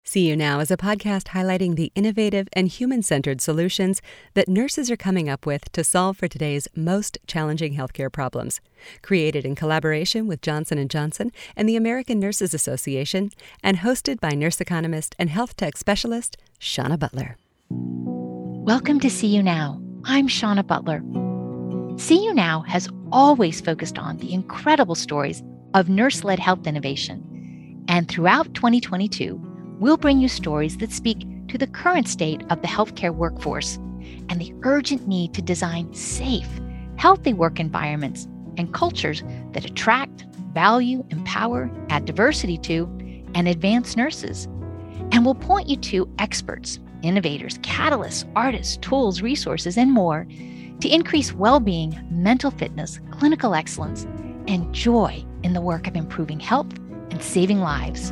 See You Now is a podcast highlighting the innovative and human-centered solutions that nurses are coming up with to solve for today's most challenging healthcare problems. Created in collaboration with Johnson & Johnson and the American Nurses Association, and hosted by nurse economist and health tech specialist, Shauna Butler. Welcome to See You Now. I'm Shauna Butler. See You Now has always focused on the incredible stories of nurse-led health innovation. And throughout 2022, we'll bring you stories that speak to the current state of the healthcare workforce and the urgent need to design safe, healthy work environments and cultures that attract, value, empower, add diversity to, and advance nurses. And we'll point you to experts, innovators, catalysts, artists, tools, resources, and more to increase well-being, mental fitness, clinical excellence, and joy in the work of improving health and saving lives.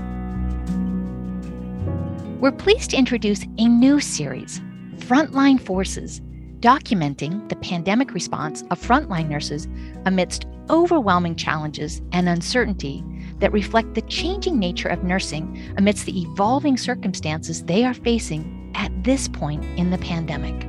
We're pleased to introduce a new series, Frontline Forces, documenting the pandemic response of frontline nurses amidst overwhelming challenges and uncertainty that reflect the changing nature of nursing amidst the evolving circumstances they are facing at this point in the pandemic.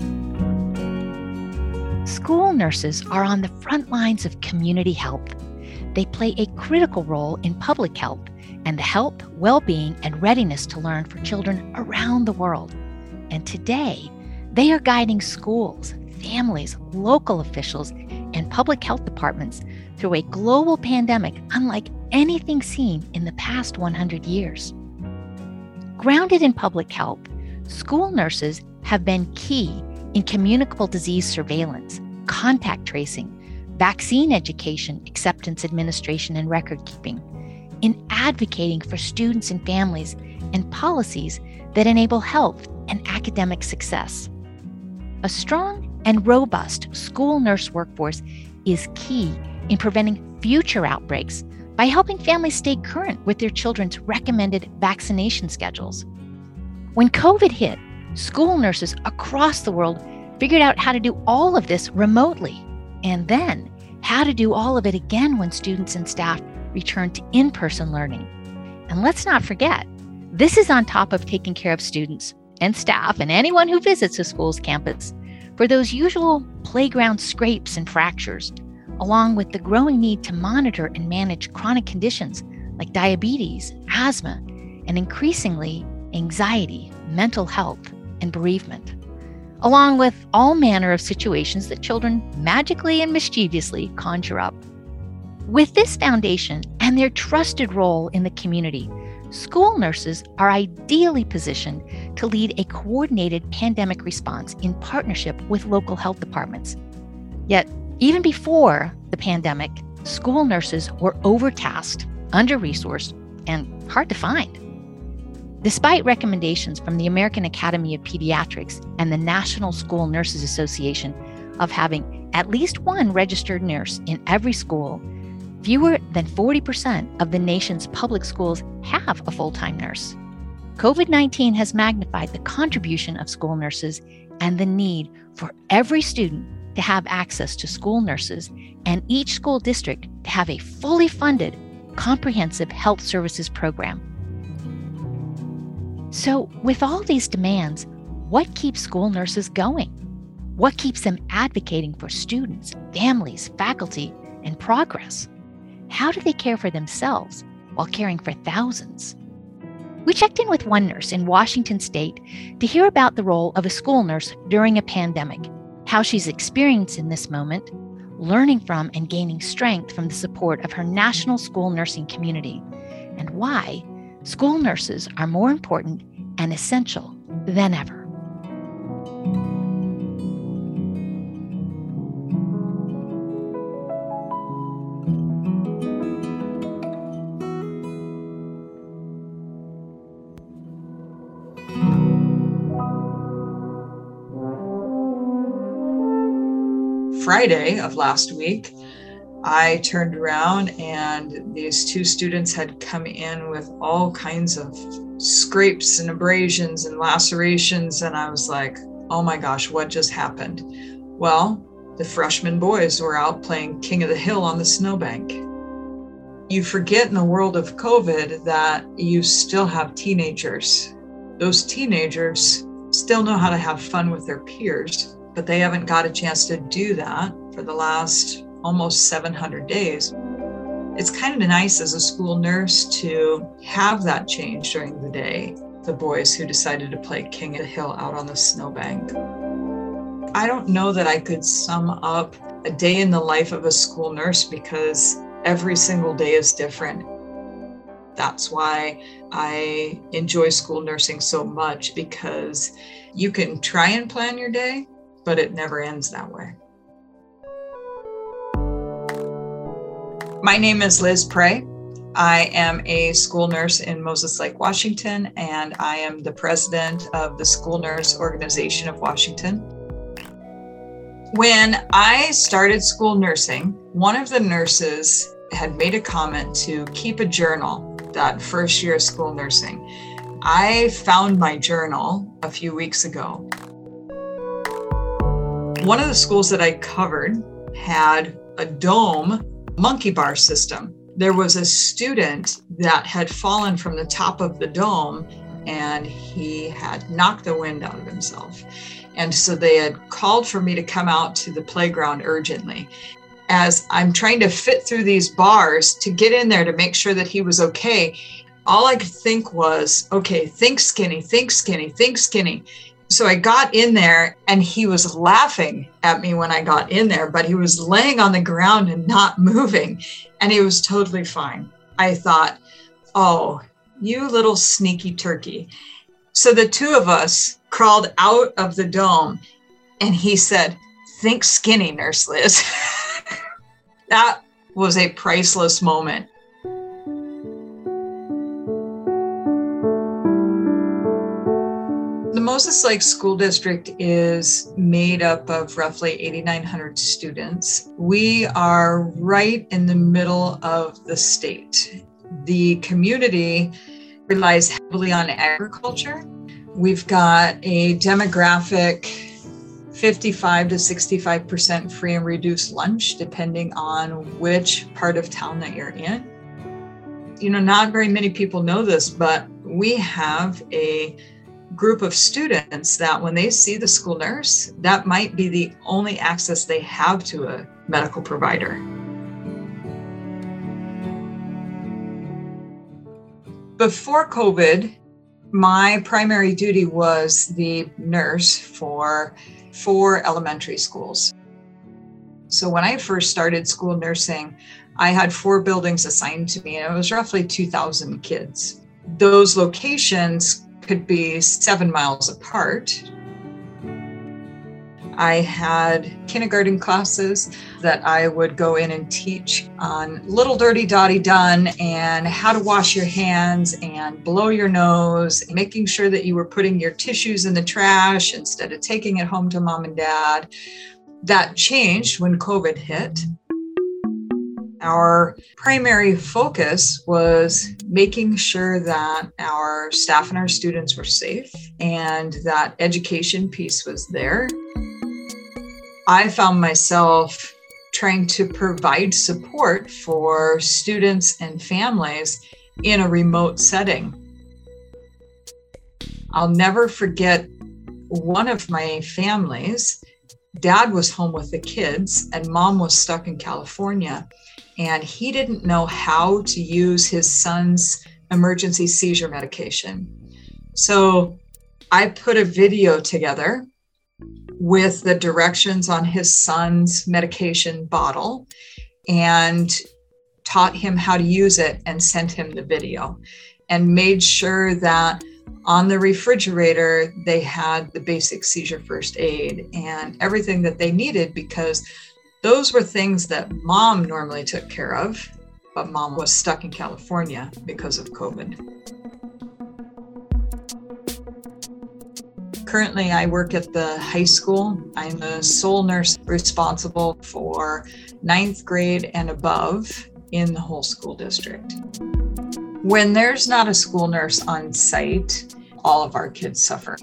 School nurses are on the front lines of community health. They play a critical role in public health and the health, well-being, and readiness to learn for children around the world. And today, they are guiding schools, families, local officials, and public health departments through a global pandemic unlike anything seen in the past 100 years. Grounded in public health, school nurses have been key in communicable disease surveillance, contact tracing, vaccine education, acceptance administration, and record keeping, in advocating for students and families and policies that enable health and academic success. A strong and robust school nurse workforce is key in preventing future outbreaks by helping families stay current with their children's recommended vaccination schedules. When COVID hit, school nurses across the world figured out how to do all of this remotely, and then how to do all of it again when students and staff return to in-person learning. And let's not forget, this is on top of taking care of students and staff and anyone who visits a school's campus for those usual playground scrapes and fractures, along with the growing need to monitor and manage chronic conditions like diabetes, asthma, and increasingly anxiety, mental health, and bereavement, along with all manner of situations that children magically and mischievously conjure up. With this foundation and their trusted role in the community, school nurses are ideally positioned to lead a coordinated pandemic response in partnership with local health departments. Yet, even before the pandemic, school nurses were overtasked, under-resourced, and hard to find. Despite recommendations from the American Academy of Pediatrics and the National School Nurses Association of having at least one registered nurse in every school, fewer than 40% of the nation's public schools have a full-time nurse. COVID-19 has magnified the contribution of school nurses and the need for every student to have access to school nurses and each school district to have a fully funded, comprehensive health services program. So, with all these demands, what keeps school nurses going? What keeps them advocating for students, families, faculty, and progress? How do they care for themselves while caring for thousands? We checked in with one nurse in Washington State to hear about the role of a school nurse during a pandemic, how she's experiencing this moment, learning from and gaining strength from the support of her national school nursing community, and why school nurses are more important and essential than ever. Friday of last week, I turned around and these two students had come in with all kinds of scrapes and abrasions and lacerations. And I was like, oh my gosh, what just happened? Well, the freshman boys were out playing King of the Hill on the snowbank. You forget in the world of COVID that you still have teenagers Those teenagers still know how to have fun with their peers, but they haven't got a chance to do that for the last almost 700 days. It's kind of nice as a school nurse to have that change during the day. The boys who decided to play King of the Hill out on the snowbank. I don't know that I could sum up a day in the life of a school nurse because every single day is different. That's why I enjoy school nursing so much, because you can try and plan your day, but it never ends that way. My name is Liz Prey. I am a school nurse in Moses Lake, Washington, and I am the president of the School Nurse Organization of Washington. When I started school nursing, one of the nurses had made a comment to keep a journal that first year of school nursing. I found my journal a few weeks ago. One of the schools that I covered had a dome monkey bar system. There was a student that had fallen from the top of the dome and he had knocked the wind out of himself. And so they had called for me to come out to the playground urgently. As I'm trying to fit through these bars to get in there to make sure that he was okay, all I could think was, okay, think skinny, think skinny, think skinny. So I got in there and he was laughing at me when I got in there, but he was laying on the ground and not moving, and he was totally fine. I thought, oh, you little sneaky turkey. So the two of us crawled out of the dome and he said, think skinny, Nurse Liz. That was a priceless moment. The Moses Lake School District is made up of roughly 8,900 students. We are right in the middle of the state. The community relies heavily on agriculture. We've got a demographic 55 to 65% free and reduced lunch, depending on which part of town that you're in. You know, not very many people know this, but we have a group of students that when they see the school nurse, that might be the only access they have to a medical provider. Before COVID, my primary duty was the nurse for 4 elementary schools. So when I first started school nursing, I had 4 buildings assigned to me, and it was roughly 2,000 kids. Those locations could be 7 miles apart. I had kindergarten classes that I would go in and teach on little dirty dotty done and how to wash your hands and blow your nose, making sure that you were putting your tissues in the trash instead of taking it home to mom and dad. That changed when COVID hit. Our primary focus was making sure that our staff and our students were safe and that education piece was there. I found myself trying to provide support for students and families in a remote setting. I'll never forget one of my families. Dad was home with the kids and mom was stuck in California, and he didn't know how to use his son's emergency seizure medication. So I put a video together with the directions on his son's medication bottle and taught him how to use it and sent him the video and made sure that on the refrigerator they had the basic seizure first aid and everything that they needed, because those were things that mom normally took care of, but mom was stuck in California because of COVID. Currently, I work at the high school. I'm the sole nurse responsible for 9th grade and above in the whole school district. When there's not a school nurse on site, all of our kids suffer.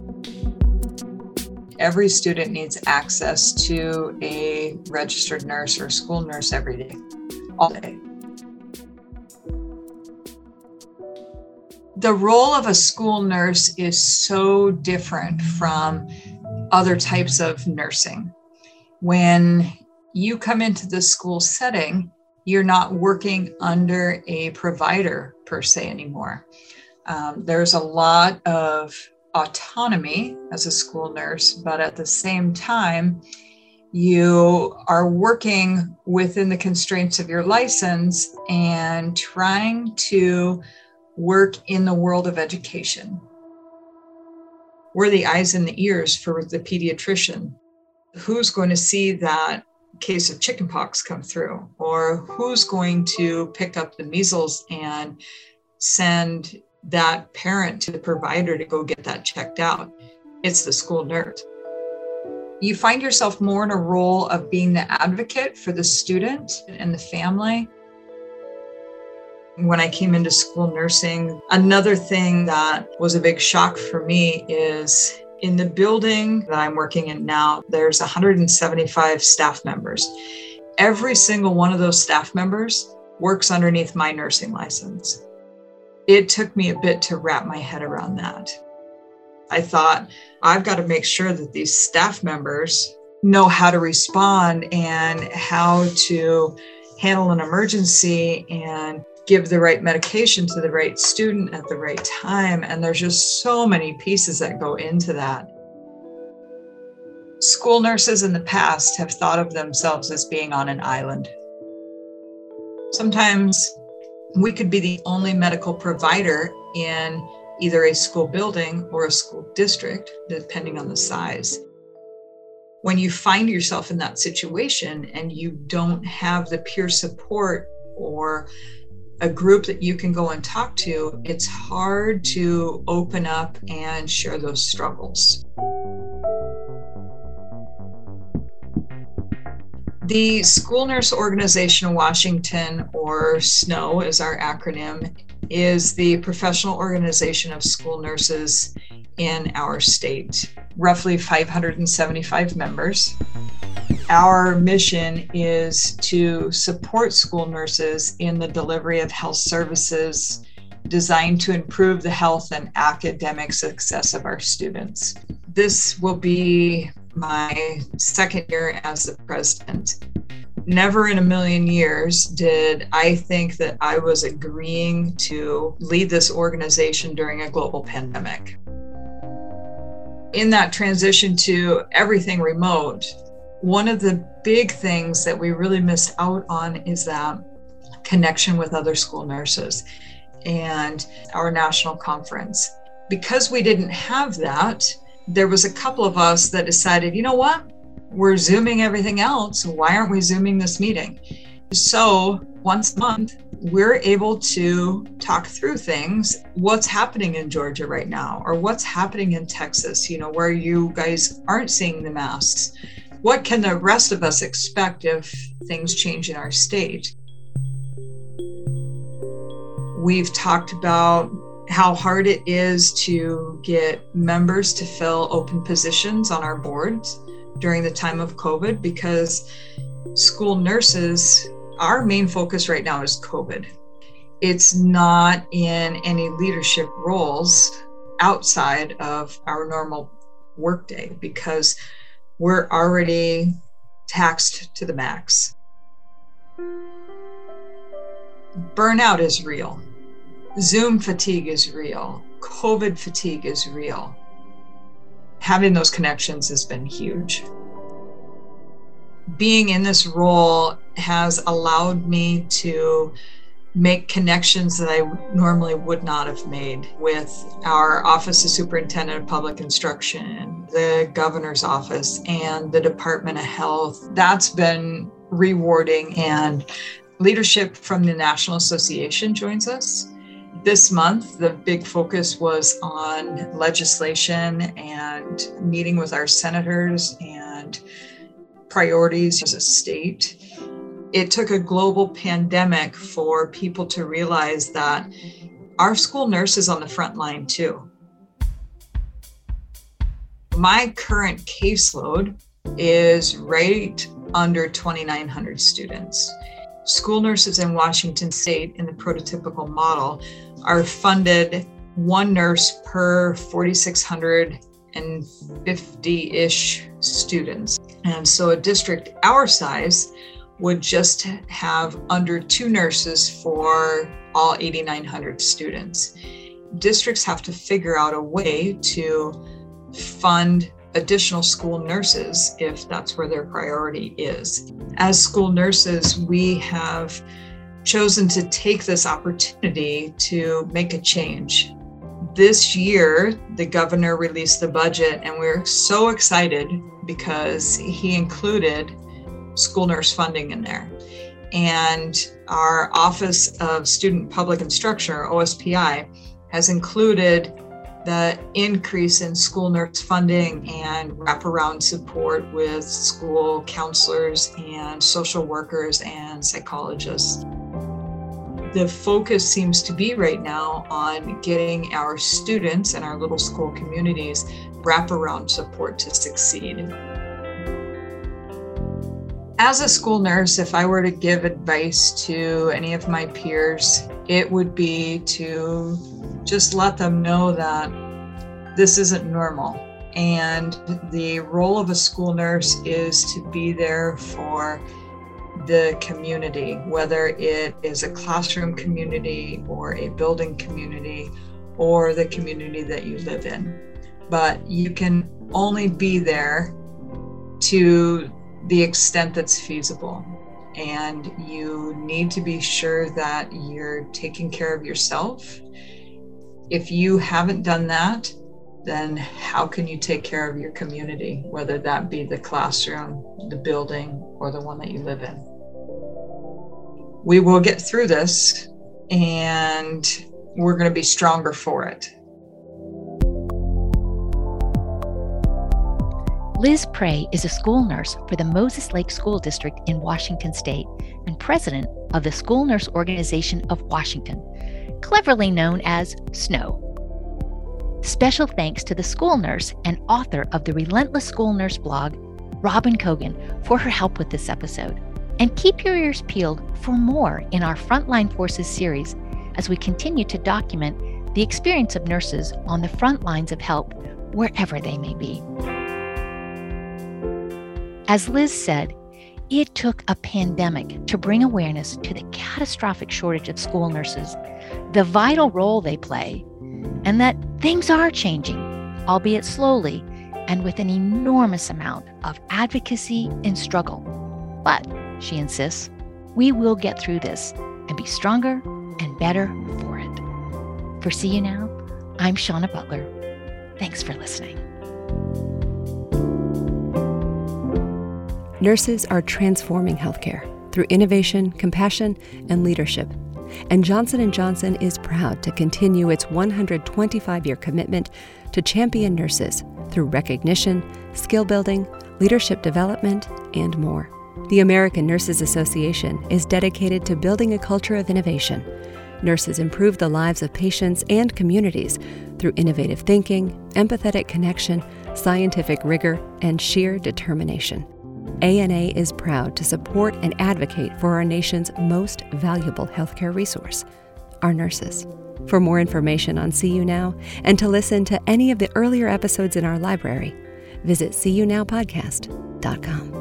Every student needs access to a registered nurse or a school nurse every day, all day. The role of a school nurse is so different from other types of nursing. When you come into the school setting, you're not working under a provider per se anymore. There's a lot of autonomy as a school nurse, but at the same time, you are working within the constraints of your license and trying to work in the world of education. We're the eyes and the ears for the pediatrician. Who's going to see that case of chickenpox come through? Or who's going to pick up the measles and send that parent to the provider to go get that checked out? It's the school nurse. You find yourself more in a role of being the advocate for the student and the family. When I came into school nursing, another thing that was a big shock for me is in the building that I'm working in now, there's 175 staff members. Every single one of those staff members works underneath my nursing license. It took me a bit to wrap my head around that. I thought, I've got to make sure that these staff members know how to respond and how to handle an emergency and give the right medication to the right student at the right time. And there's just so many pieces that go into that. School nurses in the past have thought of themselves as being on an island. Sometimes we could be the only medical provider in either a school building or a school district, depending on the size. When you find yourself in that situation and you don't have the peer support or a group that you can go and talk to, it's hard to open up and share those struggles. The School Nurse Organization of Washington, or SNO is our acronym, is the professional organization of school nurses in our state, roughly 575 members. Our mission is to support school nurses in the delivery of health services designed to improve the health and academic success of our students. This will be my second year as the president. Never in a million years did I think that I was agreeing to lead this organization during a global pandemic. In that transition to everything remote, one of the big things that we really missed out on is that connection with other school nurses and our national conference. Because we didn't have that, there was a couple of us that decided, you know what? We're Zooming everything else. Why aren't we Zooming this meeting? So once a month, we're able to talk through things. What's happening in Georgia right now? Or what's happening in Texas, where you guys aren't seeing the masks? What can the rest of us expect if things change in our state? We've talked about how hard it is to get members to fill open positions on our boards during the time of COVID, because school nurses, our main focus right now is COVID. It's not in any leadership roles outside of our normal workday because we're already taxed to the max. Burnout is real. Zoom fatigue is real. COVID fatigue is real. Having those connections has been huge. Being in this role has allowed me to make connections that I normally would not have made with our Office of Superintendent of Public Instruction, the Governor's Office, and the Department of Health. That's been rewarding, and leadership from the National Association joins us. This month, the big focus was on legislation and meeting with our senators and priorities as a state. It took a global pandemic for people to realize that our school nurse is on the front line too. My current caseload is right under 2,900 students. School nurses in Washington State in the prototypical model are funded one nurse per 4,650-ish students. And so a district our size would just have under 2 nurses for all 8,900 students. Districts have to figure out a way to fund additional school nurses if that's where their priority is. As school nurses, we have chosen to take this opportunity to make a change. This year, the governor released the budget, and we're so excited because he included school nurse funding in there. And our Office of Student Public Instruction, or OSPI, has included the increase in school nurse funding and wraparound support with school counselors and social workers and psychologists. The focus seems to be right now on getting our students and our little school communities wraparound support to succeed. As a school nurse, if I were to give advice to any of my peers, it would be to just let them know that this isn't normal. And the role of a school nurse is to be there for the community, whether it is a classroom community or a building community or the community that you live in. But you can only be there to the extent that's feasible. And you need to be sure that you're taking care of yourself. If you haven't done that, then how can you take care of your community, whether that be the classroom, the building, or the one that you live in? We will get through this, and we're going to be stronger for it. Liz Prey is a school nurse for the Moses Lake School District in Washington State and president of the School Nurse Organization of Washington, cleverly known as SNOW. Special thanks to the school nurse and author of the Relentless School Nurse blog, Robin Cogan, for her help with this episode. And keep your ears peeled for more in our Frontline Forces series as we continue to document the experience of nurses on the front lines of help wherever they may be. As Liz said, it took a pandemic to bring awareness to the catastrophic shortage of school nurses, the vital role they play, and that things are changing, albeit slowly, and with an enormous amount of advocacy and struggle. But, she insists, we will get through this and be stronger and better for it. For See You Now, I'm Shauna Butler. Thanks for listening. Nurses are transforming healthcare through innovation, compassion, and leadership. And Johnson & Johnson is proud to continue its 125-year commitment to champion nurses through recognition, skill building, leadership development, and more. The American Nurses Association is dedicated to building a culture of innovation. Nurses improve the lives of patients and communities through innovative thinking, empathetic connection, scientific rigor, and sheer determination. ANA is proud to support and advocate for our nation's most valuable healthcare resource, our nurses. For more information on See You Now and to listen to any of the earlier episodes in our library, visit seeyounowpodcast.com.